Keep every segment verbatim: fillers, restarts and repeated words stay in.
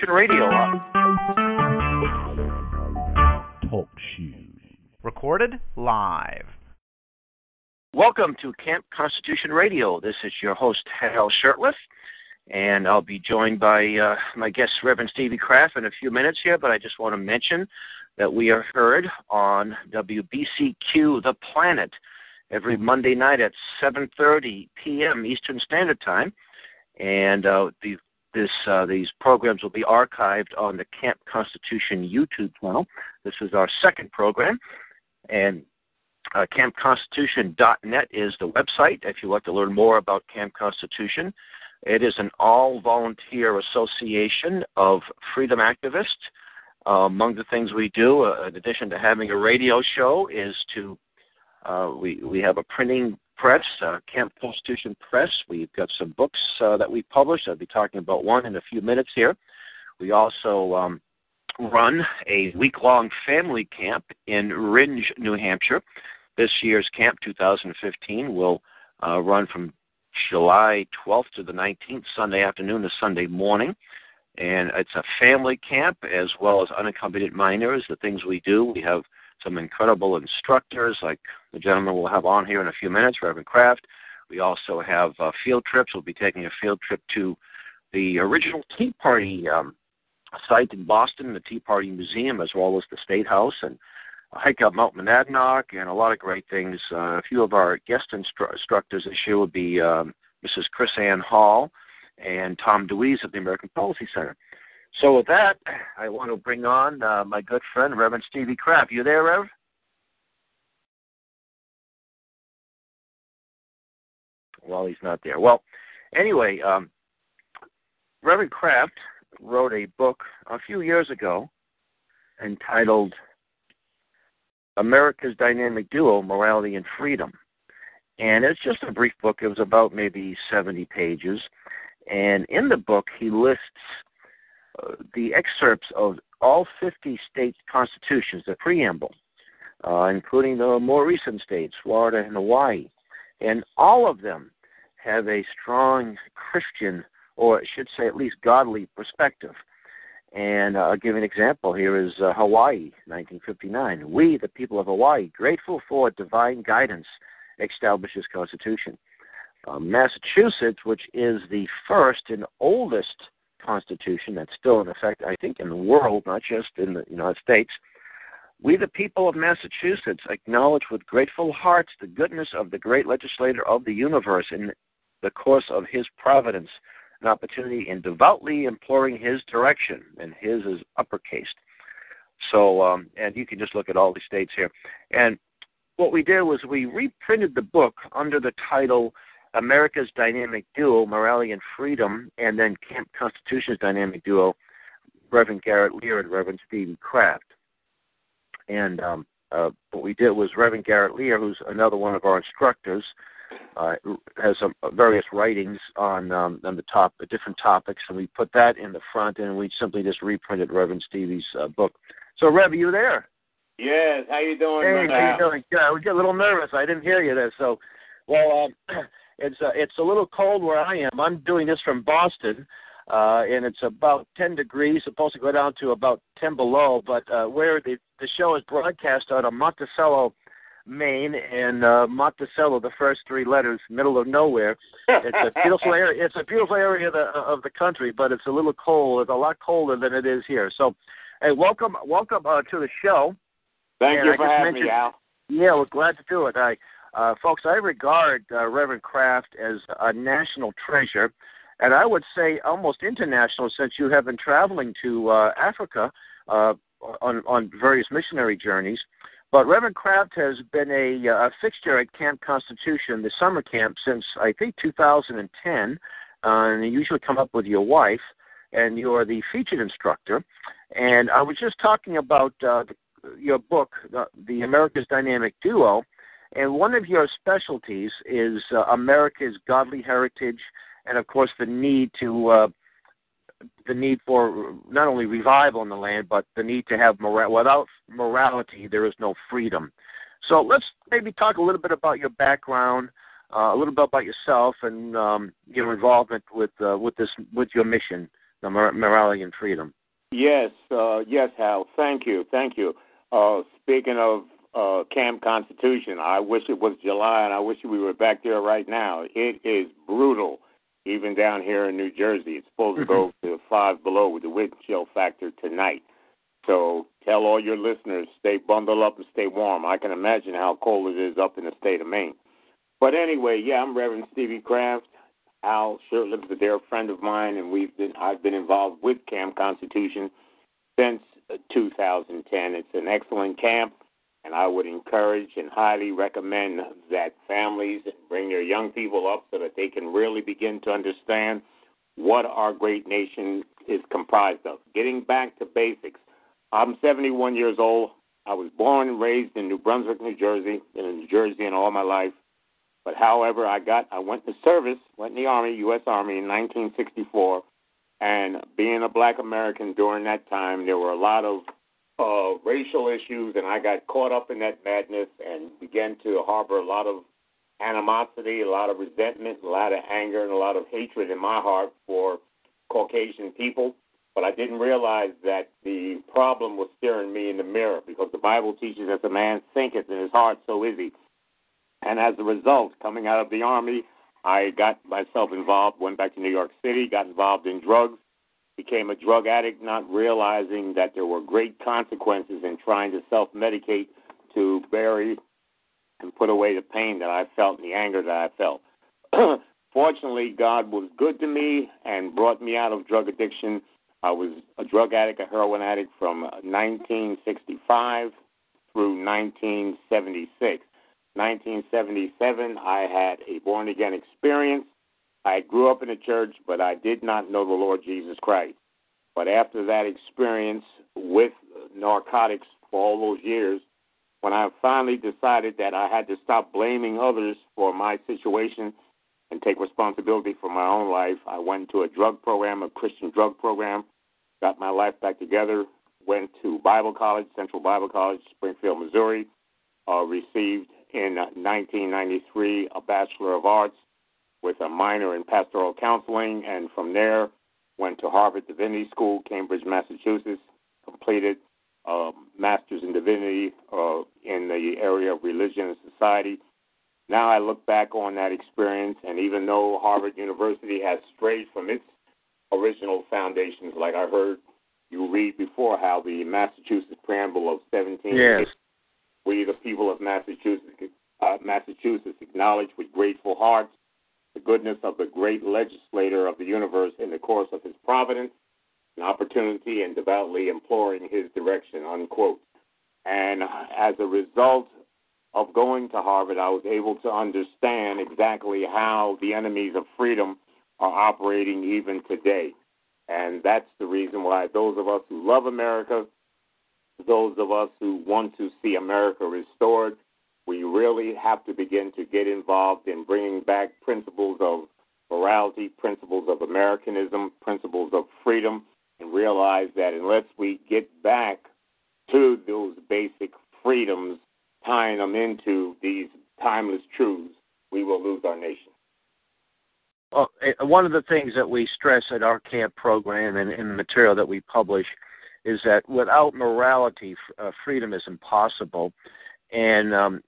Radio. Talk shoes. Recorded live. Welcome to Camp Constitution Radio. This is your host, Hal Shurtleff, and I'll be joined by uh, my guest, Reverend Stevie Kraft, in a few minutes here, but I just want to mention that we are heard on W B C Q The Planet every Monday night at seven thirty p.m. Eastern Standard Time, and uh, the This, uh, these programs will be archived on the Camp Constitution YouTube channel. This is our second program, and uh, camp constitution dot net is the website if you'd like to learn more about Camp Constitution. It is an all-volunteer association of freedom activists. Uh, among the things we do, uh, in addition to having a radio show, is to uh, we, we have a printing press, uh, Camp Constitution Press. We've got some books uh, that we publish. I'll be talking about one in a few minutes here. We also um, run a week-long family camp in Rindge, New Hampshire. This year's camp, two thousand fifteen, will uh, run from July twelfth to the nineteenth, Sunday afternoon to Sunday morning. And it's a family camp as well as unaccompanied minors. The things we do, we have some incredible instructors like the gentleman we'll have on here in a few minutes, Reverend Kraft. We also have uh, field trips. We'll be taking a field trip to the original Tea Party um, site in Boston, the Tea Party Museum, as well as the State House, and a hike up Mount Monadnock, and a lot of great things. Uh, a few of our guest instru- instructors this year will be um, Missus Chris Ann Hall and Tom DeWeese of the American Policy Center. So with that, I want to bring on uh, my good friend, Reverend Stevie Kraft. You there, Rev? Well, he's not there. Well, anyway, um, Reverend Kraft wrote a book a few years ago entitled America's Dynamic Duo, Morality and Freedom. And it's just a brief book. It was about maybe seventy pages. And in the book, he lists Uh, the excerpts of all fifty states' constitutions, the preamble, uh, including the more recent states, Florida and Hawaii. And all of them have a strong Christian, or I should say at least godly, perspective. And uh, I'll give an example. Here is uh, Hawaii, nineteen fifty-nine. We, the people of Hawaii, grateful for divine guidance, establish this Constitution. Uh, Massachusetts, which is the first and oldest Constitution that's still in effect, I think, in the world, not just in the United States. We, the people of Massachusetts, acknowledge with grateful hearts the goodness of the great legislator of the universe in the course of his providence, an opportunity in devoutly imploring his direction, and his is uppercased. So, um, and you can just look at all the states here. And what we did was we reprinted the book under the title America's Dynamic Duo, Morality and Freedom, and then Camp Constitution's Dynamic Duo, Reverend Garrett Lear and Reverend Stevie Kraft. And um, uh, what we did was Reverend Garrett Lear, who's another one of our instructors, uh, has some various writings on um, on the top, uh, different topics, and we put that in the front, and we simply just reprinted Reverend Stevie's uh, book. So, Rev, are you there? Yes. How you doing, Hey, brother? how you doing? Yeah, I was getting a little nervous. I didn't hear you there. So, well, um, It's uh, it's a little cold where I am. I'm doing this from Boston, uh, and it's about ten degrees, supposed to go down to about ten below, but uh, where the, the show is broadcast out of Monticello, Maine, and uh, Monticello, the first three letters, middle of nowhere. It's a beautiful area. It's a beautiful area of the, of the country, but it's a little cold. It's a lot colder than it is here. So, hey, welcome welcome uh, to the show. Thank and you I for having me, Al. Yeah, we're glad to do it. I Uh, folks, I regard uh, Reverend Kraft as a national treasure, and I would say almost international, since you have been traveling to uh, Africa uh, on, on various missionary journeys. But Reverend Kraft has been a, a fixture at Camp Constitution, the summer camp, since, I think, two thousand ten, uh, and you usually come up with your wife, and you are the featured instructor. And I was just talking about uh, the, your book, the, the America's Dynamic Duo. And one of your specialties is uh, America's godly heritage, and of course the need to uh, the need for not only revival in the land, but the need to have moral. Without morality, there is no freedom. So let's maybe talk a little bit about your background, uh, a little bit about yourself, and um, your involvement with uh, with this with your mission the mor- morality and freedom. Yes, uh, yes, Hal. Thank you, thank you. Uh, speaking of uh, Camp Constitution, I wish it was July, and I wish we were back there right now. It is brutal, even down here in New Jersey. It's supposed to go to five below with the wind chill factor tonight. So tell all your listeners, stay bundled up and stay warm. I can imagine how cold it is up in the state of Maine. But anyway, yeah, I'm Reverend Stevie Kraft. Al Shurtleff is a dear friend of mine, and we've been I've been involved with Camp Constitution since two thousand ten. It's an excellent camp, and I would encourage and highly recommend that families bring their young people up so that they can really begin to understand what our great nation is comprised of. Getting back to basics, I'm seventy-one years old. I was born and raised in New Brunswick, New Jersey, been in New Jersey in all my life. But however, I got I went to service, went in the Army, U S Army in nineteen sixty-four, and being a black American during that time, there were a lot of uh, racial issues, and I got caught up in that madness and began to harbor a lot of animosity, a lot of resentment, a lot of anger, and a lot of hatred in my heart for Caucasian people. But I didn't realize that the problem was staring me in the mirror, because the Bible teaches that the man thinketh in his heart, so is he. And as a result, coming out of the Army, I got myself involved, went back to New York City, got involved in drugs, became a drug addict, not realizing that there were great consequences in trying to self-medicate to bury and put away the pain that I felt and the anger that I felt. Fortunately, God was good to me and brought me out of drug addiction. I was a drug addict, a heroin addict from nineteen sixty-five through nineteen seventy-six. nineteen seventy-seven, I had a born-again experience. I grew up in a church, but I did not know the Lord Jesus Christ. But after that experience with narcotics for all those years, when I finally decided that I had to stop blaming others for my situation and take responsibility for my own life, I went to a drug program, a Christian drug program, got my life back together, went to Bible College, Central Bible College, Springfield, Missouri, uh, received in nineteen ninety-three a Bachelor of Arts with a minor in pastoral counseling, and from there went to Harvard Divinity School, Cambridge, Massachusetts, completed a Master's in Divinity uh, in the area of religion and society. Now I look back on that experience, and even though Harvard University has strayed from its original foundations, like I heard you read before, how the Massachusetts Preamble of seventeen Yes. We, the people of Massachusetts, uh, Massachusetts, acknowledge with grateful hearts the goodness of the great legislator of the universe in the course of his providence, an opportunity, and devoutly imploring his direction, unquote. And as a result of going to Harvard, I was able to understand exactly how the enemies of freedom are operating even today. And that's the reason why those of us who love America, those of us who want to see America restored, we really have to begin to get involved in bringing back principles of morality, principles of Americanism, principles of freedom, and realize that unless we get back to those basic freedoms, tying them into these timeless truths, we will lose our nation. Well, one of the things that we stress at our camp program and in the material that we publish is that without morality, uh, freedom is impossible. And um,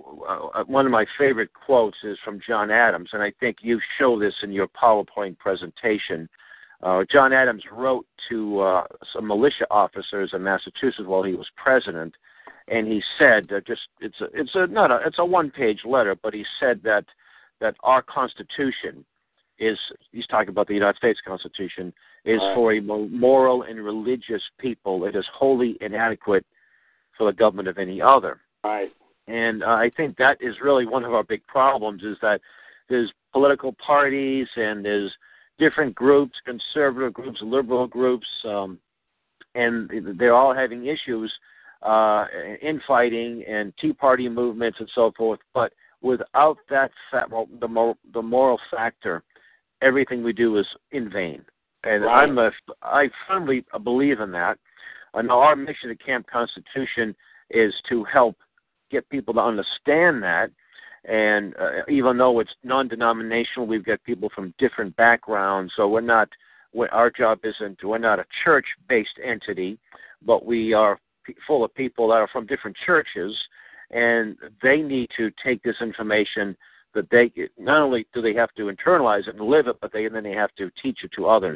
one of my favorite quotes is from John Adams, and I think you show this in your PowerPoint presentation. Uh, John Adams wrote to uh, some militia officers in Massachusetts while he was president, and he said, uh, just it's a it's a not a it's a one-page letter, but he said that that our Constitution is, he's talking about the United States Constitution, is right. for a moral and religious people. It is wholly inadequate for the government of any other. Right. And uh, I think that is really one of our big problems, is that there's political parties and there's different groups, conservative groups, liberal groups, um, and they're all having issues, uh, infighting and Tea Party movements and so forth. But without that, fa- well, the, mor- the moral factor, everything we do is in vain. And right. I'm a, I firmly believe in that. I know our mission at Camp Constitution is to help get people to understand that. And uh, even though it's non-denominational, we've got people from different backgrounds, so we're not our job isn't, we're not a church-based entity, but we are p- full of people that are from different churches, and they need to take this information that they, not only do they have to internalize it and live it, but they and then they have to teach it to others.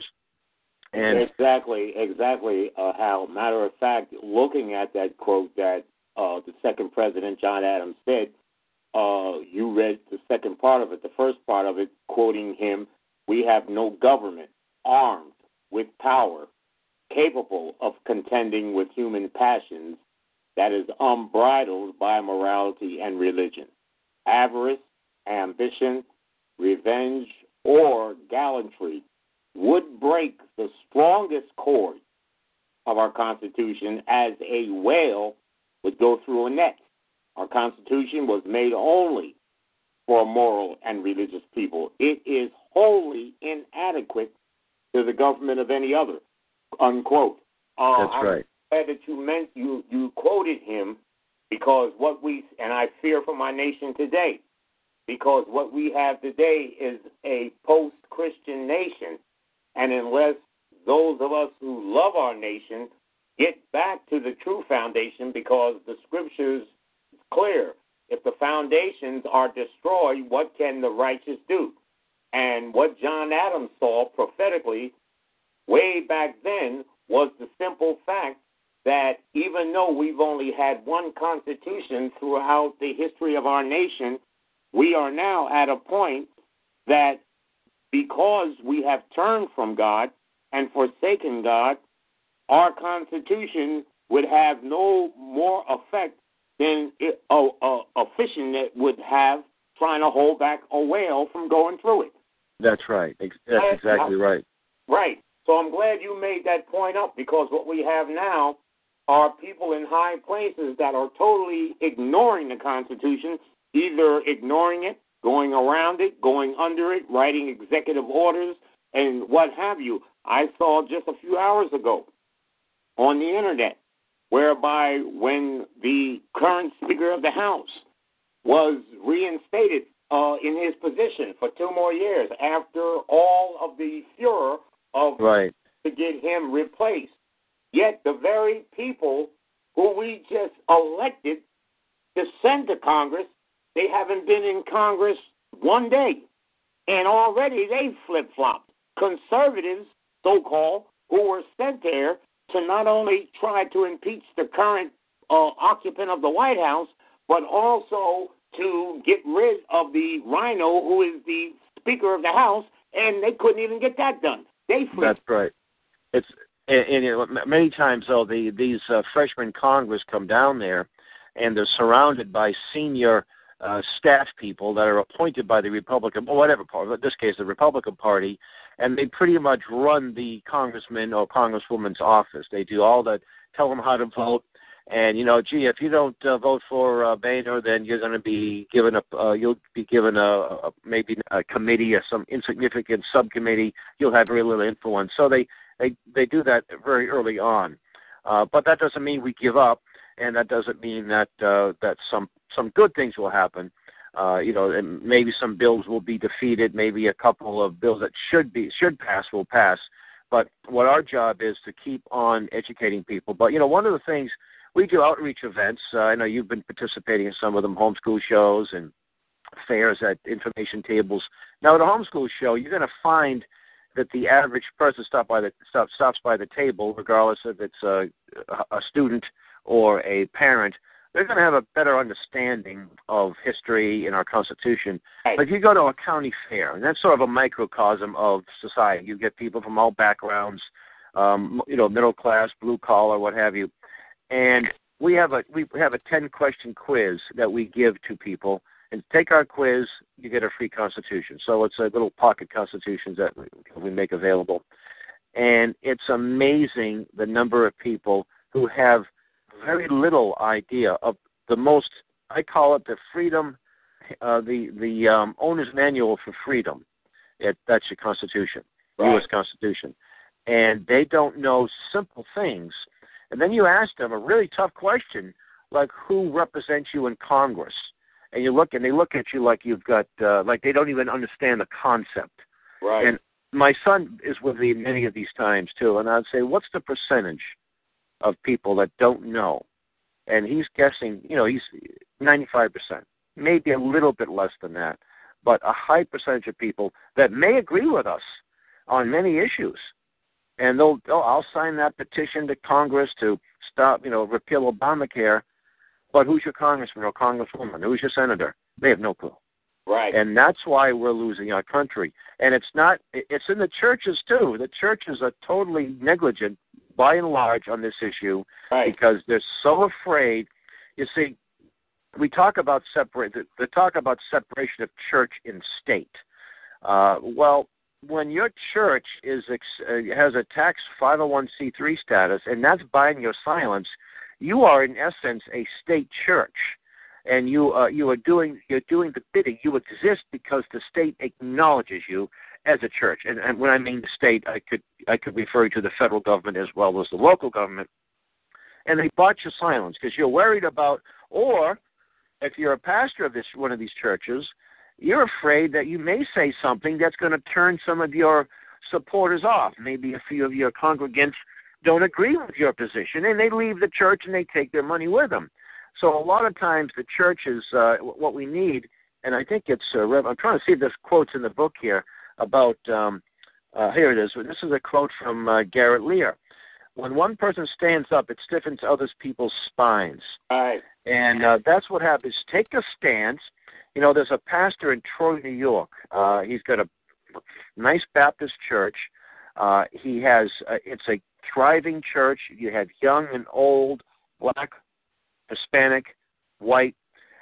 And exactly, exactly, uh, Hal. Matter of fact, looking at that quote that uh, the second president, John Adams, said, uh, you read the second part of it, the first part of it, quoting him, "We have no government armed with power capable of contending with human passions that is unbridled by morality and religion. Avarice, ambition, revenge, or gallantry would break the strongest cord of our Constitution as a whale would go through a net. Our Constitution was made only for a moral and religious people. It is wholly inadequate to the government of any other," unquote. Uh, That's I'm right. glad that you meant you, you quoted him, because what we, and I fear for my nation today, because what we have today is a post-Christian nation, and unless those of us who love our nation get back to the true foundation, because the scriptures is clear, if the foundations are destroyed, what can the righteous do? And what John Adams saw prophetically way back then was the simple fact that even though we've only had one constitution throughout the history of our nation, we are now at a point that because we have turned from God and forsaken God, our Constitution would have no more effect than a, a, a fishing net would have trying to hold back a whale from going through it. That's right. That's exactly right. Right. So I'm glad you made that point up, because what we have now are people in high places that are totally ignoring the Constitution, either ignoring it, going around it, going under it, writing executive orders, and what have you. I saw just a few hours ago on the Internet, whereby when the current Speaker of the House was reinstated uh, in his position for two more years after all of the furor of right. to get him replaced. Yet the very people who we just elected to send to Congress, they haven't been in Congress one day. And already they flip-flopped. Conservatives, so-called, who were sent there to not only try to impeach the current uh, occupant of the White House, but also to get rid of the rhino who is the Speaker of the House, and they couldn't even get that done. They flipped. That's right. It's and, and you know, many times though the these uh, freshman Congress come down there, and they're surrounded by senior uh, staff people that are appointed by the Republican, or whatever party, in this case the Republican Party, and they pretty much run the congressman or congresswoman's office. They do all that, tell them how to vote, and you know, gee, if you don't uh, vote for uh, Boehner, then you're going to be given a, uh, you'll be given a, a maybe a committee or some insignificant subcommittee. You'll have very little influence. So they they they do that very early on, uh, but that doesn't mean we give up, and that doesn't mean that uh, that some some good things will happen. Uh, you know, and maybe some bills will be defeated. Maybe a couple of bills that should be should pass will pass. But what our job is to keep on educating people. But you know, one of the things we do outreach events. Uh, I know you've been participating in some of them, homeschool shows and fairs at information tables. Now, at a homeschool show, you're going to find that the average person stop by the stop, stops by the table, regardless if it's a, a student or a parent. They're going to have a better understanding of history in our Constitution. Right. But if you go to a county fair, and that's sort of a microcosm of society, you get people from all backgrounds, um, you know, middle class, blue collar, what have you. And we have a we have a ten question quiz that we give to people. And take our quiz, you get a free Constitution. So it's a little pocket Constitutions that we make available. And it's amazing the number of people who have very little idea of the most, I call it the freedom, uh, the the um, owner's manual for freedom. It, that's your Constitution, right. U S Constitution. And they don't know simple things. And then you ask them a really tough question, like who represents you in Congress? And you look, and they look at you like you've got, uh, like they don't even understand the concept. Right. And my son is with me many of these times too, and I'd say, what's the percentage of people that don't know? And he's guessing, you know, he's ninety-five percent, maybe a little bit less than that, but a high percentage of people that may agree with us on many issues. And they'll, oh, I'll sign that petition to Congress to stop, you know, repeal Obamacare. But who's your congressman or congresswoman? Who's your senator? They have no clue. Right. And that's why we're losing our country. And it's not, it's in the churches too. The churches are totally negligent by and large on this issue, right. because they're so afraid. You see, we talk about separate, the talk about separation of church and state. Uh, well, when your church is uh, has a tax five oh one c three status, and that's buying your silence, you are in essence a state church, and you uh, you are doing you're doing the bidding. You exist because the state acknowledges you as a church. And, and when I mean the state, I could I could refer to the federal government as well as the local government. And they bought your silence because you're worried about, or if you're a pastor of this one of these churches, you're afraid that you may say something that's going to turn some of your supporters off. Maybe a few of your congregants don't agree with your position, and they leave the church and they take their money with them. So a lot of times the church is uh, what we need, and I think it's, uh, I'm trying to see if there's quotes in the book here about, um, uh, here it is. This is a quote from uh, Garrett Lear. When one person stands up, it stiffens other people's spines. Right. And uh, that's what happens. Take a stance. You know, there's a pastor in Troy, New York. Uh, he's got a nice Baptist church. Uh, he has, uh, it's a thriving church. You have young and old, black, Hispanic, white,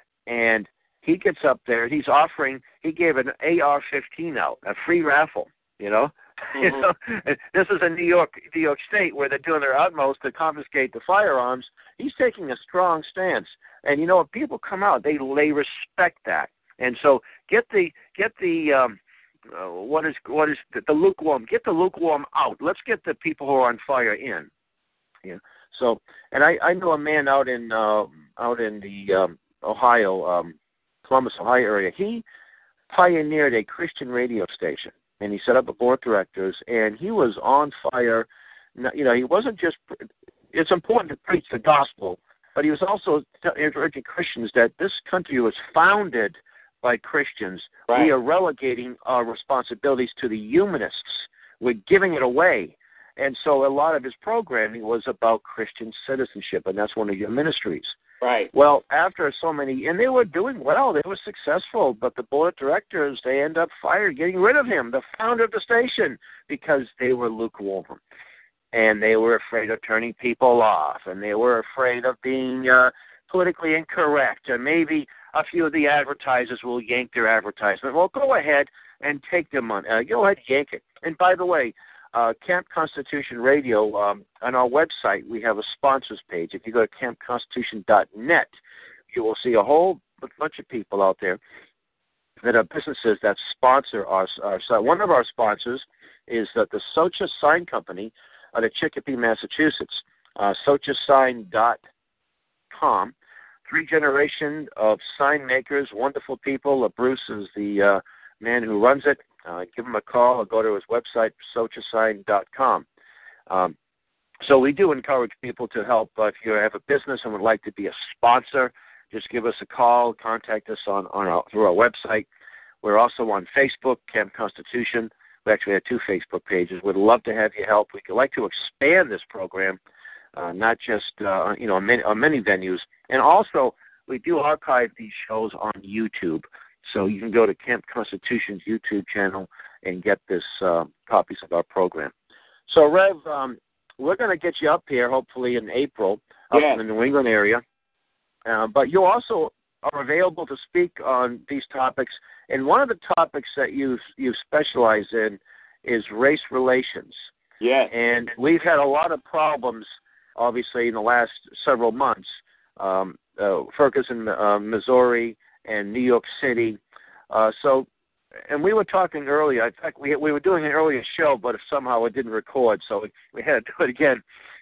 and he gets up there. He's offering, he gave an A R fifteen out, a free raffle, you know. Mm-hmm. You know, this is in New York, New York State, where they're doing their utmost to confiscate the firearms. He's taking a strong stance, and you know, if people come out, they they respect that. And so, get the get the um, uh, what is what is the, the lukewarm? Get the lukewarm out. Let's get the people who are on fire in. Yeah. So, and I, I know a man out in uh, out in the um, Ohio, um, Columbus, Ohio area. He pioneered a Christian radio station. And he set up a board of directors, and he was on fire. You know, he wasn't just, it's important to preach the gospel, but he was also urging Christians that this country was founded by Christians. Right. We are relegating our responsibilities to the humanists. We're giving it away. And so a lot of his programming was about Christian citizenship, and that's one of your ministries. Right. Well, after so many, and they were doing well, they were successful, but the board of directors, they end up fired, getting rid of him, the founder of the station, because they were lukewarm. And they were afraid of turning people off, and they were afraid of being uh, politically incorrect, and maybe a few of the advertisers will yank their advertisement. Well, go ahead and take their money. Uh, go ahead and yank it. And by the way, Uh, Camp Constitution Radio, um, on our website, we have a sponsors page. If you go to camp constitution dot net, you will see a whole bunch of people out there that are businesses that sponsor our, our site. One of our sponsors is uh, the Socha Sign Company out of Chicopee, Massachusetts, uh, socha sign dot com. Three generation of sign makers, wonderful people. Uh, Bruce is the uh, man who runs it. Uh, give him a call or go to his website, socha sign dot com. Um, so we do encourage people to help. Uh, if you have a business and would like to be a sponsor, just give us a call. Contact us on, on our, through our website. We're also on Facebook, Camp Constitution. We actually have two Facebook pages. We'd love to have your help. We'd like to expand this program, uh, not just uh, you know on many, on many venues. And also, we do archive these shows on YouTube. So you can go to Camp Constitution's YouTube channel and get this uh, copies of our program. So, Rev, um, we're going to get you up here hopefully in April up yeah. in the New England area. Uh, but you also are available to speak on these topics. And one of the topics that you you specialize in is race relations. Yeah. And we've had a lot of problems, obviously, in the last several months. Um, uh, Ferguson, uh, Missouri, and New York City. Uh, so, and we were talking earlier. In fact, we we were doing an earlier show, but somehow it didn't record, so we, we had to do it again.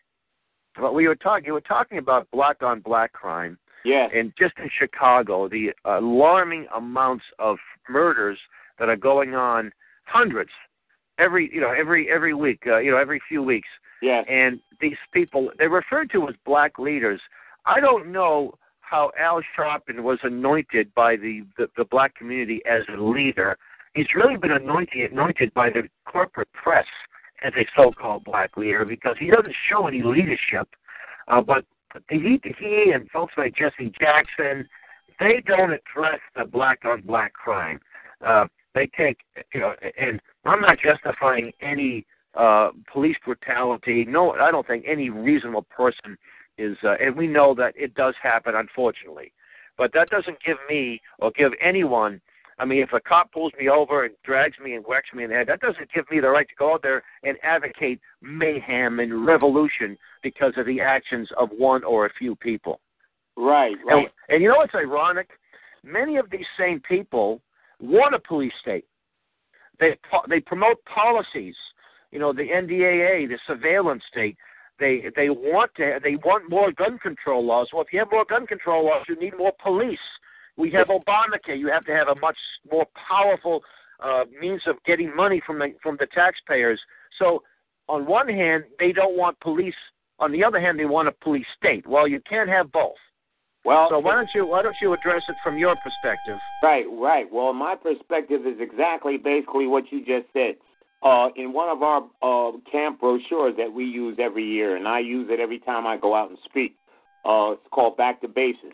But we were talking. You were talking about black on black crime. Yeah. And just in Chicago, the alarming amounts of murders that are going on, hundreds every you know every every week, uh, you know every few weeks. Yes. And these people, they're referred to as black leaders. I don't know how Al Sharpton was anointed by the, the, the black community as a leader. He's really been anointed anointed by the corporate press as a so-called black leader because he doesn't show any leadership. Uh, but he, he and folks like Jesse Jackson, they don't address the black-on-black crime. Uh, they take, you know, and I'm not justifying any uh, police brutality. No, I don't think any reasonable person is, uh, and we know that it does happen, unfortunately. But that doesn't give me or give anyone, I mean, if a cop pulls me over and drags me and whacks me in the head, that doesn't give me the right to go out there and advocate mayhem and revolution because of the actions of one or a few people. Right, right. And, and you know what's ironic? Many of these same people want a police state. They they promote policies. You know, the N D A A, the surveillance state. They they want to they want more gun control laws. Well, if you have more gun control laws, you need more police. We have Obamacare. You have to have a much more powerful uh, means of getting money from the from the taxpayers. So, on one hand, they don't want police. On the other hand, they want a police state. Well, you can't have both. Well, so why don't you why don't you address it from your perspective? Right, right. Well, my perspective is exactly basically what you just said. Uh, in one of our uh, camp brochures that we use every year, and I use it every time I go out and speak, uh, it's called Back to Basics.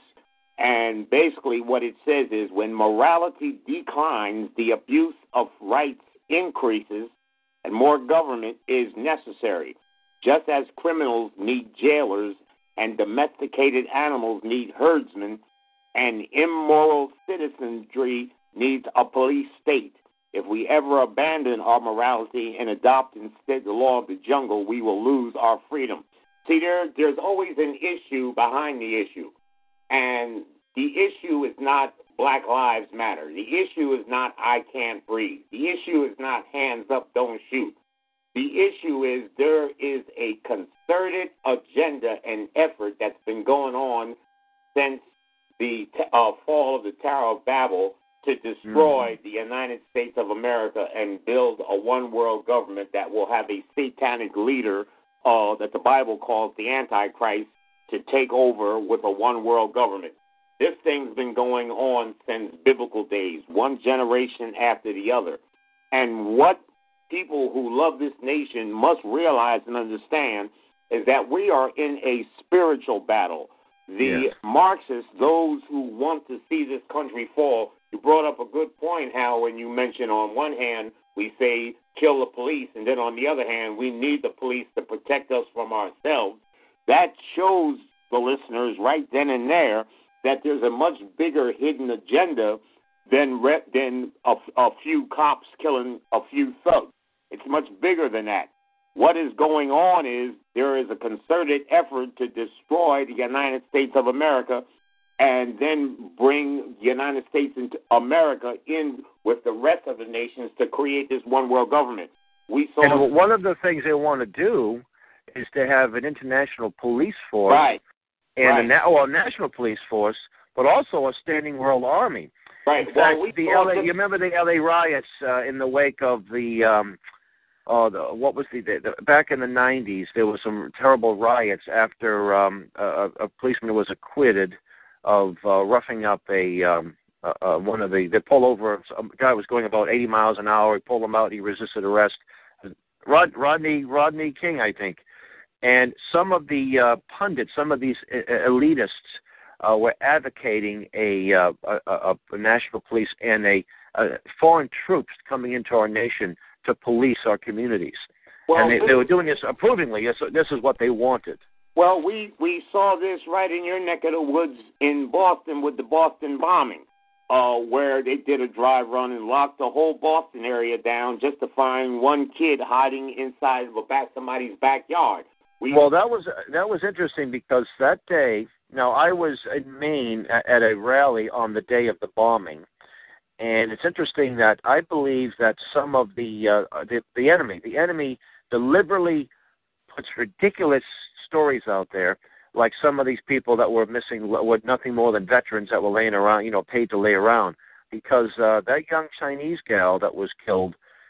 And basically what it says is when morality declines, the abuse of rights increases, and more government is necessary. Just as criminals need jailers and domesticated animals need herdsmen, and immoral citizenry needs a police state. If we ever abandon our morality and adopt instead the law of the jungle, we will lose our freedom. See, there, there's always an issue behind the issue. And the issue is not Black Lives Matter. The issue is not I can't breathe. The issue is not hands up, don't shoot. The issue is there is a concerted agenda and effort that's been going on since the uh, fall of the Tower of Babel to destroy mm. the United States of America and build a one-world government that will have a satanic leader uh, that the Bible calls the Antichrist to take over with a one-world government. This thing's been going on since biblical days, one generation after the other. And what people who love this nation must realize and understand is that we are in a spiritual battle. The yes. Marxists, those who want to see this country fall, you brought up a good point, Hal, when you mentioned on one hand we say kill the police, and then on the other hand we need the police to protect us from ourselves. That shows the listeners right then and there that there's a much bigger hidden agenda than re- than a, a few cops killing a few thugs. It's much bigger than that. What is going on is there is a concerted effort to destroy the United States of America and then bring the United States into America in with the rest of the nations to create this one world government. We saw and one of the things they want to do is to have an international police force. Right. And right. a, na- well, a national police force, but also a standing world army. Right. In well, fact, we the saw L A, this- you remember the L A riots uh, in the wake of the, um, oh, the, what was the, the, the, back in the nineties, there was some terrible riots after um, a, a policeman was acquitted of uh, roughing up a, um, uh, uh, one of the, they pulled over, a guy was going about eighty miles an hour, he pulled him out, he resisted arrest. Rod, Rodney, Rodney King, I think. And some of the uh, pundits, some of these uh, elitists uh, were advocating a, uh, a, a national police and a, a foreign troops coming into our nation to police our communities. Well, and they, they were doing this approvingly. This, this is what they wanted. Well, we, we saw this right in your neck of the woods in Boston with the Boston bombing, uh, where they did a dry run and locked the whole Boston area down just to find one kid hiding inside of a back somebody's backyard. We, well, that was that was interesting because that day, now I was in Maine at, at a rally on the day of the bombing, and it's interesting that I believe that some of the uh, the, the enemy, the enemy deliberately puts ridiculous stories out there, like some of these people that were missing were nothing more than veterans that were laying around, you know, paid to lay around, because uh, that young Chinese gal that was killed,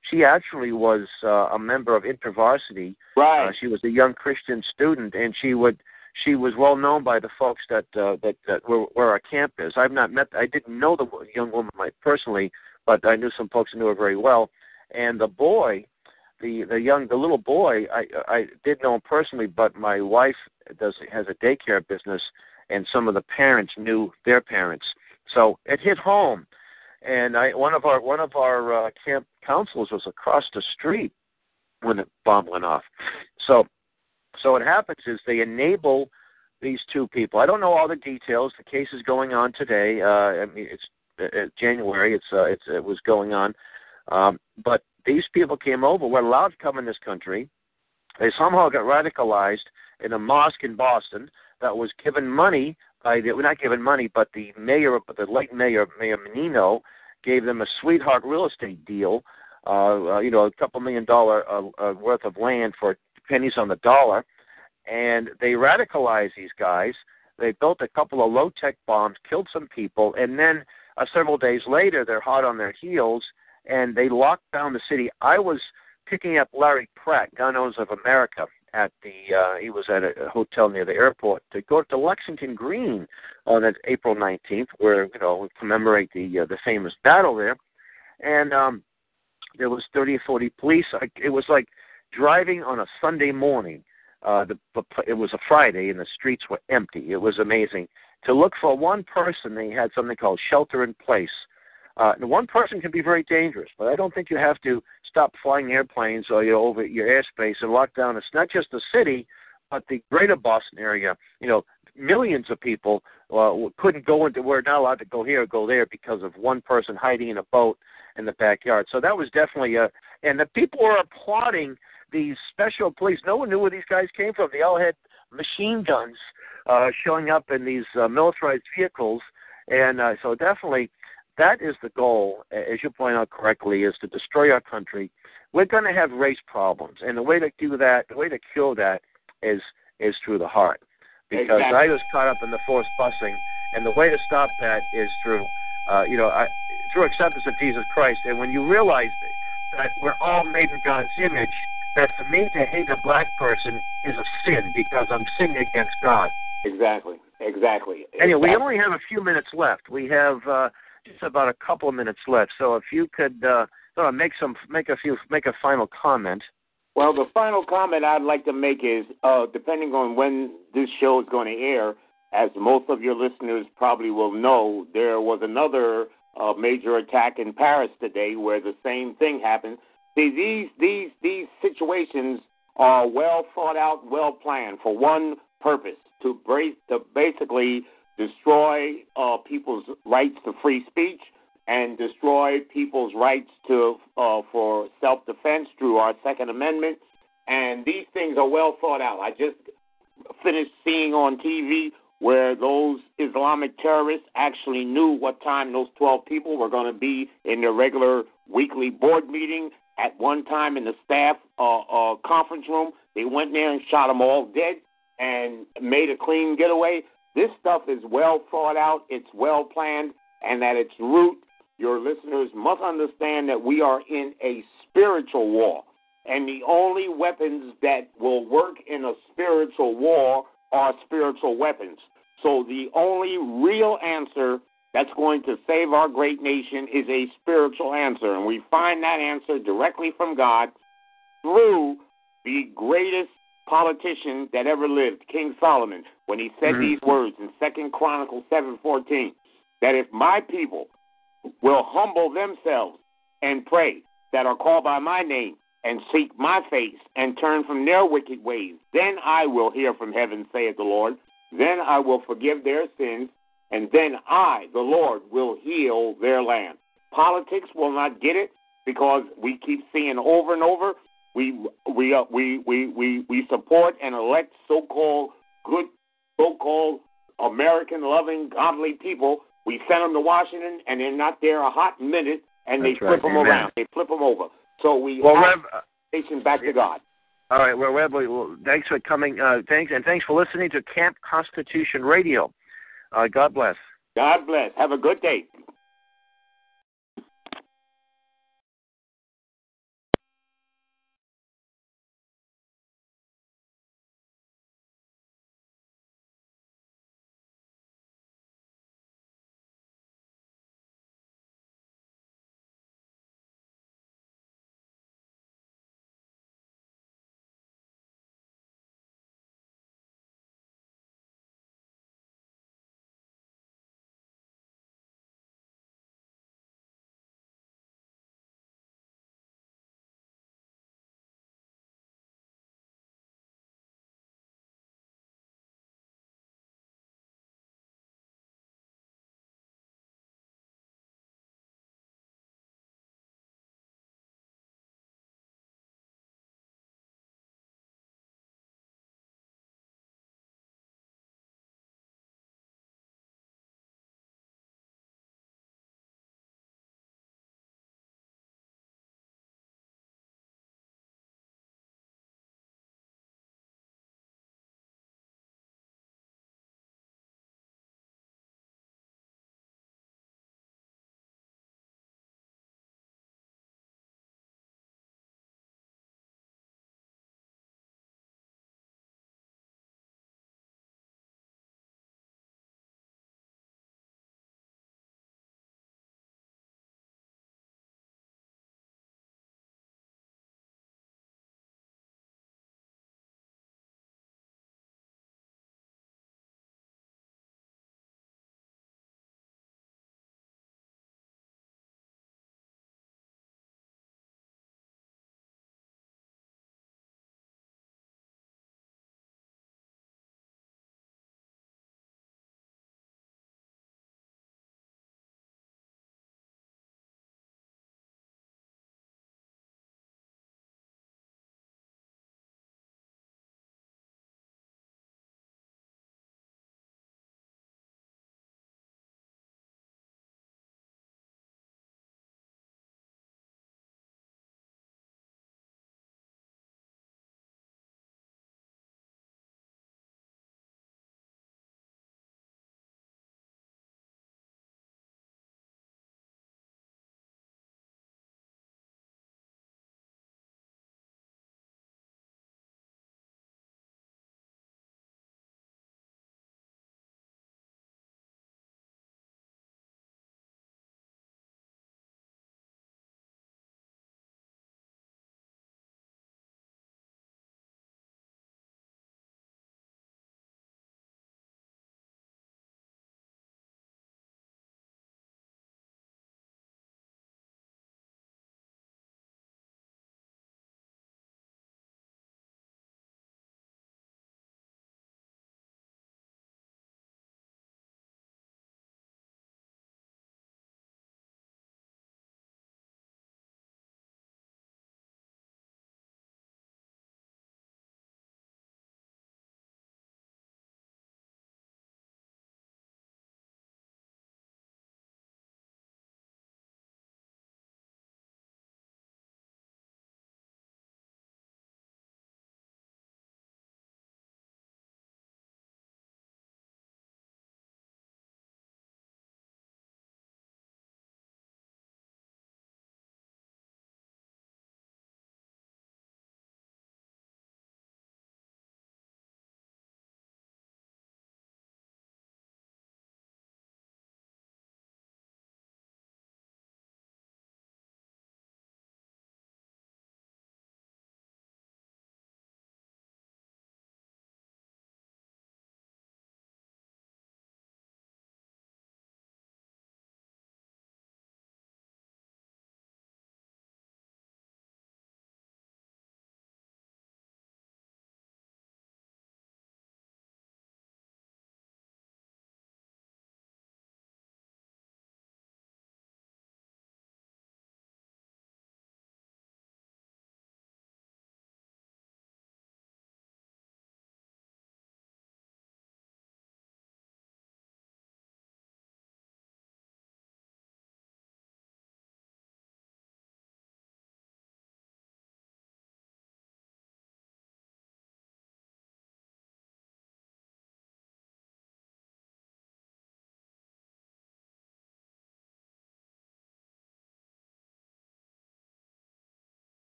she actually was uh, a member of InterVarsity. Right. Uh, she was a young Christian student, and she would she was well known by the folks that uh, that that were where our camp is. I've not met. I didn't know the young woman like, personally, but I knew some folks who knew her very well. And the boy, the the young the little boy, I I did know him personally, but my wife does has a daycare business, and some of the parents knew their parents, so it hit home. And I one of our one of our uh, camp counselors was across the street when the bomb went off. So so what happens is they enable these two people. I don't know all the details. The case is going on today. Uh, I mean, it's uh, January. It's uh, it's it was going on, um, but these people came over. We're allowed to come in this country. They somehow got radicalized in a mosque in Boston that was given money by the, well, not given money, but the mayor, the late mayor, Mayor Menino, gave them a sweetheart real estate deal, uh, uh, you know, a couple million dollar uh, uh, worth of land for pennies on the dollar, and they radicalized these guys. They built a couple of low-tech bombs, killed some people, and then uh, several days later, they're hot on their heels, and they locked down the city. I was picking up Larry Pratt, Gun Owners of America, at the uh, he was at a hotel near the airport to go to Lexington Green on that April nineteenth, where you know we commemorate the uh, the famous battle there, and um, there was thirty or forty police. It was like driving on a Sunday morning. Uh, the, it was a Friday, and the streets were empty. It was amazing. To look for one person, they had something called shelter in place. Uh, and one person can be very dangerous, but I don't think you have to stop flying airplanes or you know, over your airspace and lock down. It's not just the city, but the greater Boston area. You know, millions of people uh, couldn't go into. We're not allowed to go here or go there because of one person hiding in a boat in the backyard. So that was definitely a. And the people were applauding these special police. No one knew where these guys came from. They all had machine guns uh, showing up in these uh, militarized vehicles, and uh, so definitely. That is the goal, as you point out correctly, is to destroy our country. We're going to have race problems, and the way to do that, the way to cure that is is through the heart. Because exactly. I was caught up in the forced busing, and the way to stop that is through, uh, you know, I, through acceptance of Jesus Christ. And when you realize that we're all made in God's image, that for me to hate a black person is a sin because I'm sinning against God. Exactly, exactly. Anyway, exactly. we only have a few minutes left. We have. Uh, Just about a couple of minutes left, so if you could uh, uh, make some, make a few, make a final comment. Well, the final comment I'd like to make is, uh, depending on when this show is going to air, as most of your listeners probably will know, there was another uh, major attack in Paris today where the same thing happened. See, these these these situations are well thought out, well planned for one purpose: to brace, to basically. destroy uh, people's rights to free speech and destroy people's rights to uh, for self-defense through our Second Amendment. And these things are well thought out. I just finished seeing on T V where those Islamic terrorists actually knew what time those twelve people were going to be in their regular weekly board meeting at one time in the staff uh, uh, conference room. They went there and shot them all dead and made a clean getaway. This stuff is well thought out, it's well planned, and at its root, your listeners must understand that we are in a spiritual war. And the only weapons that will work in a spiritual war are spiritual weapons. So the only real answer that's going to save our great nation is a spiritual answer. And we find that answer directly from God through the greatest politician that ever lived, King Solomon, when he said mm-hmm. these words in Second Chronicles seven fourteen, that if my people will humble themselves and pray that are called by my name and seek my face and turn from their wicked ways, then I will hear from heaven, saith the Lord. Then I will forgive their sins, and then I, the Lord, will heal their land. Politics will not get it because we keep seeing over and over We we uh, we we we we support and elect so-called good, so-called American-loving, godly people. We send them to Washington, and they're not there a hot minute, and That's they right. flip them Amen. around. They flip them over. So we well, have Rev, nation back to God. All right. Well, Rev, well, thanks for coming. Uh, thanks and thanks for listening to Camp Constitution Radio. Uh, God bless. God bless. Have a good day.